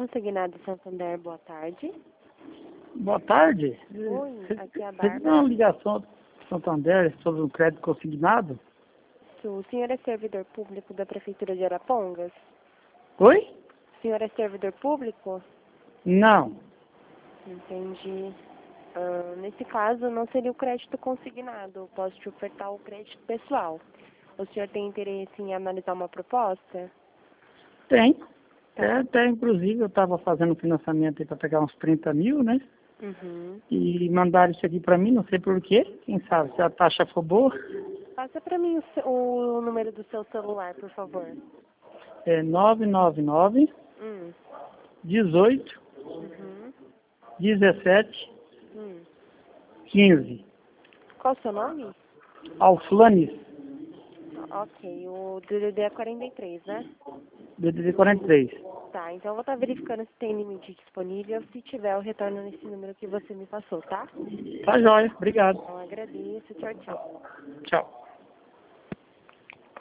Consignado Santander, boa tarde. Boa tarde. Oi, aqui é a Recebi Bárbara. uma ligação do Santander sobre um crédito consignado. O senhor é servidor público da Prefeitura de Arapongas? Oi? O senhor é servidor público? Não. Entendi. Nesse caso, não seria o crédito consignado. Eu posso te ofertar o crédito pessoal. O senhor tem interesse em analisar uma proposta? Tem. Tá. Até inclusive eu estava fazendo financiamento para pegar uns 30 mil, né? Uhum. E mandaram isso aqui para mim, não sei por quê. Quem sabe se a taxa for boa. Passa para mim o número do seu celular, por favor. É 999 Hum. 18 Uhum. 17 Hum. 15. Qual o seu nome? Alflanes, Ok, o DDD é 43, né? DDD 43. Tá, então eu vou estar verificando se tem limite disponível. Se tiver, eu retorno nesse número que você me passou, tá? Tá jóia. Obrigado. Então agradeço. Tchau, tchau. Tchau.